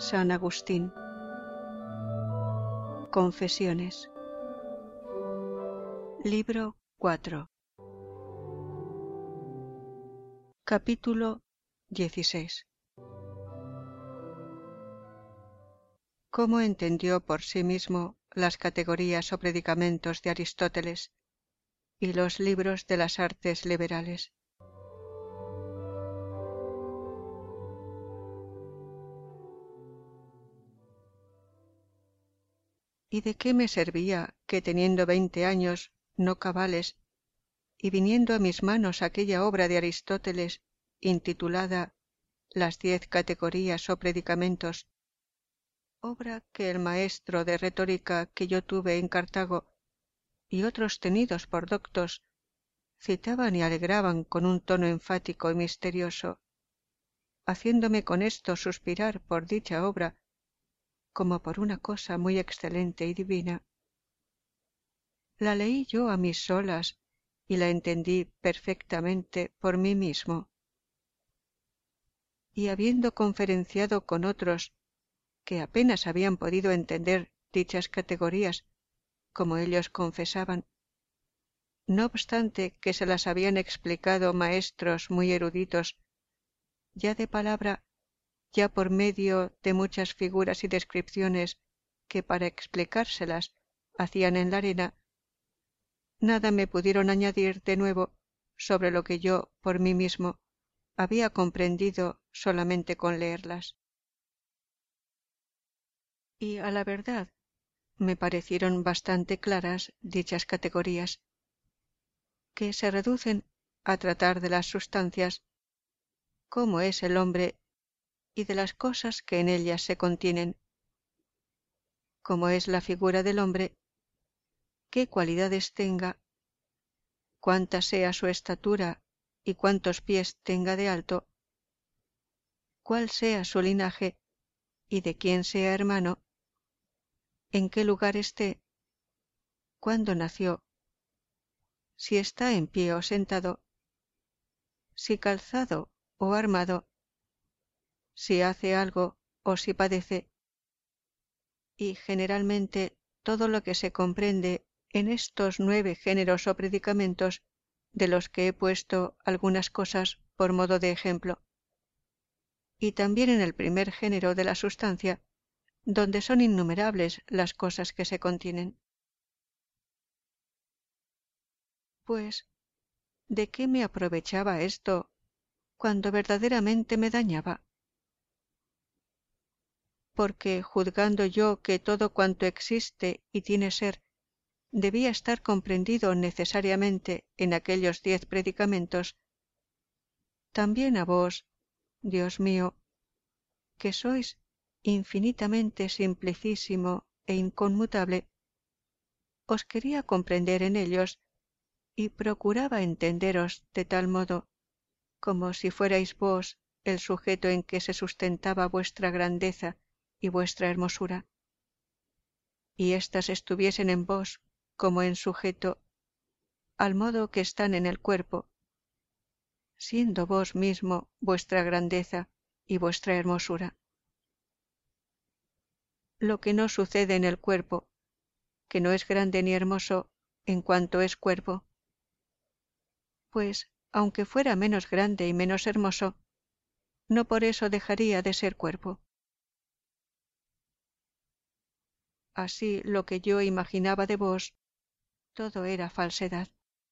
San Agustín. Confesiones. Libro 4. Capítulo 16. Cómo entendió por sí mismo las categorías o predicamentos de Aristóteles y los libros de las artes liberales. ¿Y de qué me servía que, teniendo 20 años no cabales, y viniendo a mis manos aquella obra de Aristóteles intitulada Las 10 categorías o predicamentos, obra que el maestro de retórica que yo tuve en Cartago y otros tenidos por doctos citaban y alegraban con un tono enfático y misterioso, haciéndome con esto suspirar por dicha obra como por una cosa muy excelente y divina? La leí yo a mis solas y la entendí perfectamente por mí mismo. Y habiendo conferenciado con otros que apenas habían podido entender dichas categorías, como ellos confesaban, no obstante que se las habían explicado maestros muy eruditos, ya de palabra, ya por medio de muchas figuras y descripciones que para explicárselas hacían en la arena, nada me pudieron añadir de nuevo sobre lo que yo por mí mismo había comprendido solamente con leerlas. Y a la verdad me parecieron bastante claras dichas categorías, que se reducen a tratar de las sustancias, cómo es el hombre y de las cosas que en ellas se contienen, cómo es la figura del hombre, qué cualidades tenga, cuánta sea su estatura y cuántos pies tenga de alto, cuál sea su linaje y de quién sea hermano, en qué lugar esté, cuándo nació, si está en pie o sentado, si calzado o armado, si hace algo o si padece, y generalmente todo lo que se comprende en estos 9 géneros o predicamentos, de los que he puesto algunas cosas por modo de ejemplo, y también en el primer género de la sustancia, donde son innumerables las cosas que se contienen. Pues, ¿de qué me aprovechaba esto cuando verdaderamente me dañaba? Porque, juzgando yo que todo cuanto existe y tiene ser debía estar comprendido necesariamente en aquellos 10 predicamentos, también a vos, Dios mío, que sois infinitamente simplicísimo e inconmutable, os quería comprender en ellos y procuraba entenderos de tal modo como si fuerais vos el sujeto en que se sustentaba vuestra grandeza y vuestra hermosura, y éstas estuviesen en vos como en sujeto, al modo que están en el cuerpo, siendo vos mismo vuestra grandeza y vuestra hermosura. Lo que no sucede en el cuerpo, que no es grande ni hermoso en cuanto es cuerpo, pues, aunque fuera menos grande y menos hermoso, no por eso dejaría de ser cuerpo. Así lo que yo imaginaba de vos, todo era falsedad.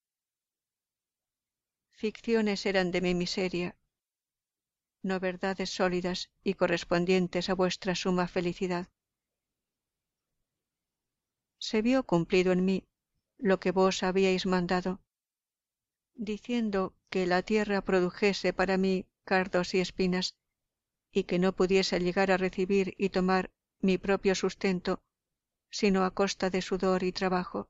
Ficciones eran de mi miseria, no verdades sólidas y correspondientes a vuestra suma felicidad. Se vio cumplido en mí lo que vos habíais mandado, diciendo que la tierra produjese para mí cardos y espinas, y que no pudiese llegar a recibir y tomar mi propio sustento, sino a costa de sudor y trabajo.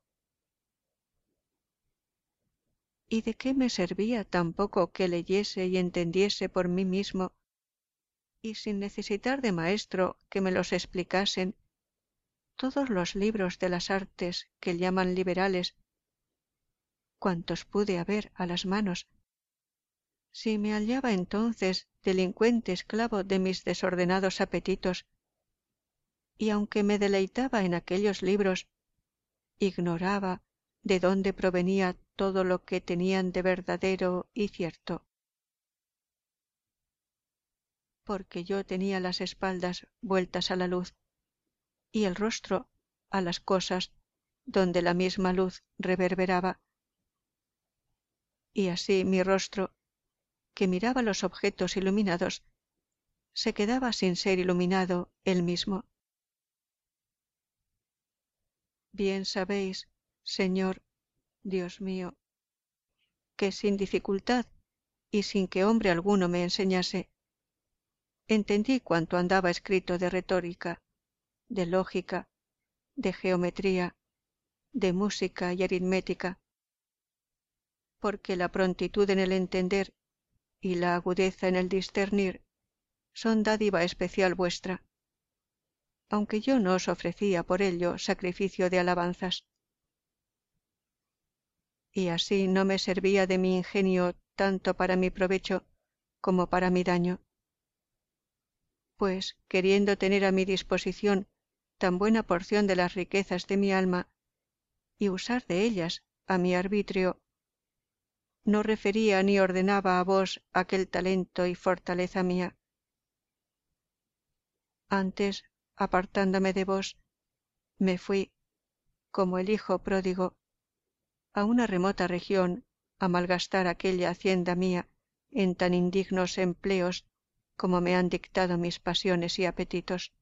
¿Y de qué me servía tampoco que leyese y entendiese por mí mismo, y sin necesitar de maestro que me los explicasen, todos los libros de las artes que llaman liberales, cuantos pude haber a las manos, si me hallaba entonces delincuente esclavo de mis desordenados apetitos y aunque me deleitaba en aquellos libros, ignoraba de dónde provenía todo lo que tenían de verdadero y cierto, porque yo tenía las espaldas vueltas a la luz y el rostro a las cosas donde la misma luz reverberaba, y así mi rostro, que miraba los objetos iluminados, se quedaba sin ser iluminado él mismo. Bien sabéis, Señor, Dios mío, que sin dificultad y sin que hombre alguno me enseñase, entendí cuanto andaba escrito de retórica, de lógica, de geometría, de música y aritmética, porque la prontitud en el entender y la agudeza en el discernir son dádiva especial vuestra, aunque yo no os ofrecía por ello sacrificio de alabanzas. Y así no me servía de mi ingenio tanto para mi provecho como para mi daño, pues queriendo tener a mi disposición tan buena porción de las riquezas de mi alma y usar de ellas a mi arbitrio, no refería ni ordenaba a vos aquel talento y fortaleza mía. Antes, apartándome de vos, me fui, como el hijo pródigo, a una remota región a malgastar aquella hacienda mía en tan indignos empleos como me han dictado mis pasiones y apetitos.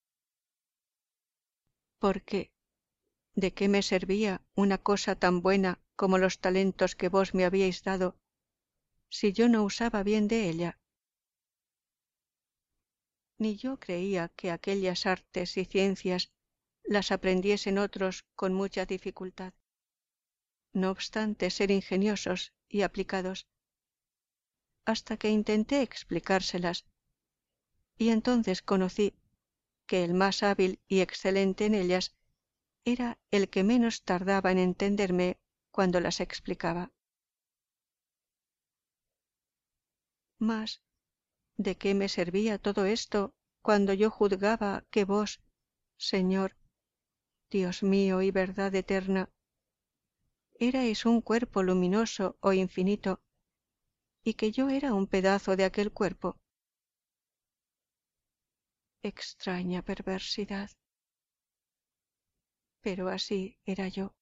Porque, ¿de qué me servía una cosa tan buena como los talentos que vos me habíais dado, si yo no usaba bien de ella? Ni yo creía que aquellas artes y ciencias las aprendiesen otros con mucha dificultad, no obstante ser ingeniosos y aplicados, hasta que intenté explicárselas, y entonces conocí que el más hábil y excelente en ellas era el que menos tardaba en entenderme cuando las explicaba. Mas, ¿de qué me servía todo esto cuando yo juzgaba que vos, Señor, Dios mío y verdad eterna, erais un cuerpo luminoso o infinito, y que yo era un pedazo de aquel cuerpo? Extraña perversidad. Pero así era yo.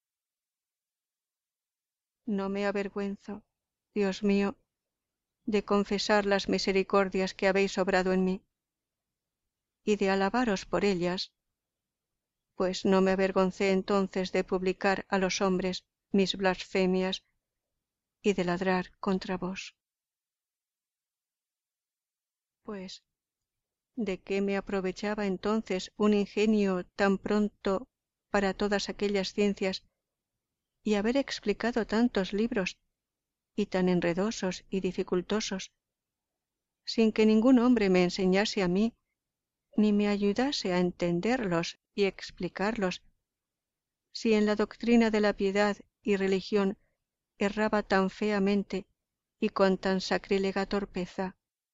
No me avergüenzo, Dios mío, de confesar las misericordias que habéis obrado en mí, y de alabaros por ellas, pues no me avergoncé entonces de publicar a los hombres mis blasfemias y de ladrar contra vos. Pues, ¿de qué me aprovechaba entonces un ingenio tan pronto para todas aquellas ciencias y haber explicado tantos libros y tan enredosos y dificultosos, sin que ningún hombre me enseñase a mí ni me ayudase a entenderlos y explicarlos, si en la doctrina de la piedad y religión erraba tan feamente y con tan sacrílega torpeza?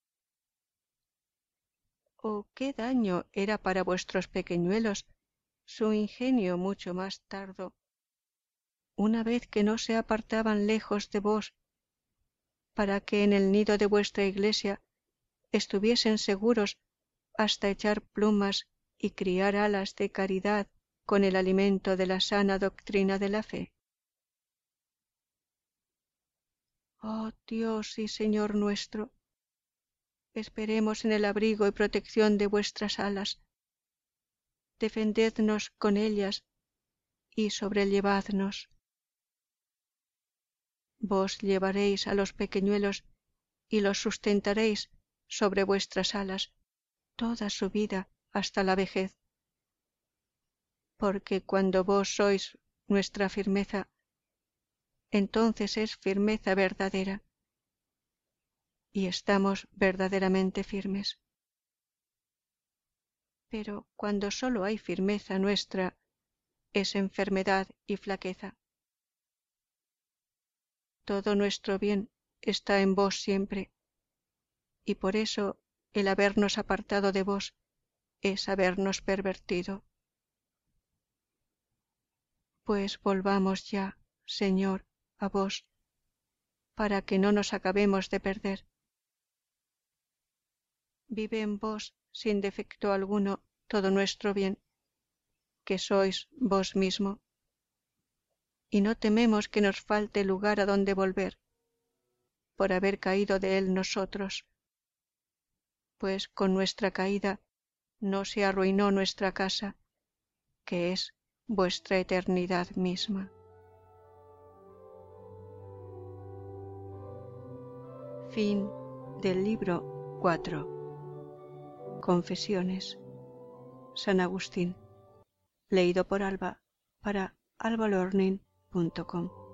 Oh, qué daño era para vuestros pequeñuelos su ingenio mucho más tardo, una vez que no se apartaban lejos de vos, para que en el nido de vuestra iglesia estuviesen seguros hasta echar plumas y criar alas de caridad con el alimento de la sana doctrina de la fe. Oh Dios y Señor nuestro, esperemos en el abrigo y protección de vuestras alas, defendednos con ellas y sobrellevadnos. Vos llevaréis a los pequeñuelos y los sustentaréis sobre vuestras alas toda su vida hasta la vejez, porque cuando vos sois nuestra firmeza, entonces es firmeza verdadera, y estamos verdaderamente firmes. Pero cuando sólo hay firmeza nuestra, es enfermedad y flaqueza. Todo nuestro bien está en vos siempre, y por eso el habernos apartado de vos es habernos pervertido. Pues volvamos ya, Señor, a vos, para que no nos acabemos de perder. Vive en vos, sin defecto alguno, todo nuestro bien, que sois vos mismo, y no tememos que nos falte lugar a donde volver, por haber caído de él nosotros, pues con nuestra caída no se arruinó nuestra casa, que es vuestra eternidad misma. Fin del libro 4. Confesiones. San Agustín. Leído por Alba para albalearning.com.